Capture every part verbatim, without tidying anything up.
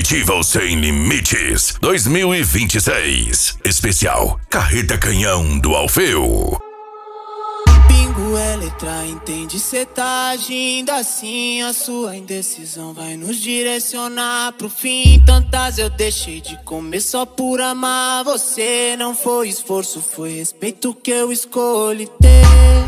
Festival Sem Limites dois mil e vinte e seis. Especial Carreta Canhão do Alfeu. Pingo é letra, entende? Cê tá agindo assim, a sua indecisão vai nos direcionar pro fim. Tantas eu deixei de comer só por amar você. Não foi esforço, foi respeito que eu escolhi ter.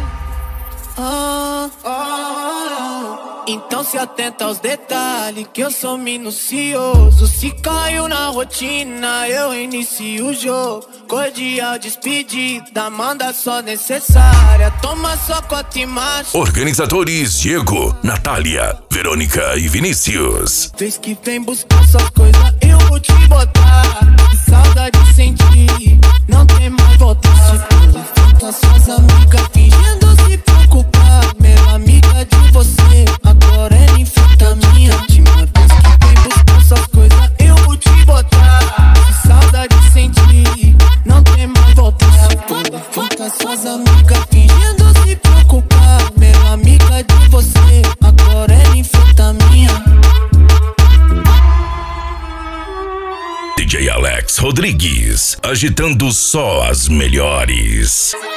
Ah, ah, ah. Então se atenta aos detalhes que eu sou minucioso. Se caiu na rotina, eu inicio o jogo. Cordial despedida, manda só necessária. Toma só cota e macho. Organizadores Diego, Natália, Verônica e Vinícius. Vez que vem buscar suas coisas, eu vou te botar. Que saudade sentir, não tem mais volta. Se enfrenta suas amigas fingindo se preocupar. Melhor amiga de você, agora ela enfrenta a minha. Última vez que vem buscar suas coisas, eu vou te botar. Que saudade sentir, não tem mais volta. Se enfrenta suas amigas fingindo se preocupar. Melhor amiga de você, agora ela enfrenta a minha. D J Alex Rodrigues, agitando só as melhores.